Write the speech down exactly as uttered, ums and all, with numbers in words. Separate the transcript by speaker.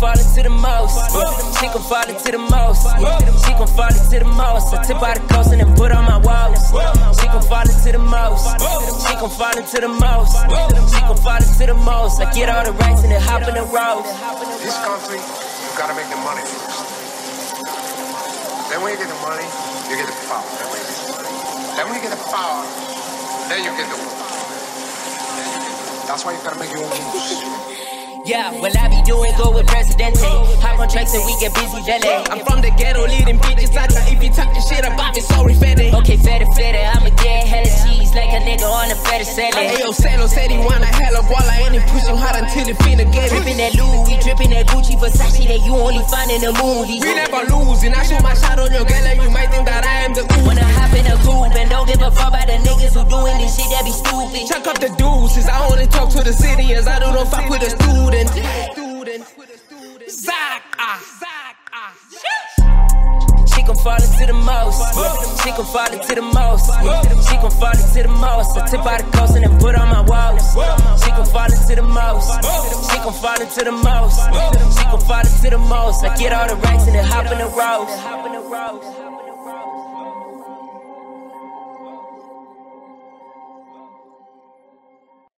Speaker 1: fall into the most. She gon' fall into the most. She gon' fall into the most. I tip out the coast and then put on my walls. She gon' fall into the most. She gon' fall into the most. She gon' fall into the most. I get all the rights and then hop in the road.
Speaker 2: This country, you gotta make the money first. Then when you get the money, you get the power. Then when you get the power, then you get the work. That's why you gotta make your own moves.
Speaker 1: Yeah, well I be doing good with Presidente. Hop on tracks and we get busy, Vele.
Speaker 3: I'm from the ghetto, leading bitches out there. If you talking shit about me, sorry, fatty.
Speaker 1: Okay, fatty, fatty, I'ma get hella cheese like a nigga on a fatty salad.
Speaker 3: Ayo, Salo said he wanna hella ball, I ain't pushing hard until he finna get it.
Speaker 1: Drippin' that Louis, drippin' that Gucci, Versace that you only find in the movies.
Speaker 3: We never lose, and I shoot my shot on your girl and you might think that I am the ooh.
Speaker 1: When I hop in a coupe and don't give a fuck about the niggas who doing this shit that be stupid.
Speaker 3: Chuck up the deuces, I only talk to the city as I do not fuck with a student. Student, Zaka, Zaka.
Speaker 1: She gon' fall into the most. She gon' fall into the most. She gon' fall into the most. I tip out the coast and then put on my walls. She gon' fall into the most. She gon' fall into the most. She gon' fall into the most. I get all the rights and then hop in the road.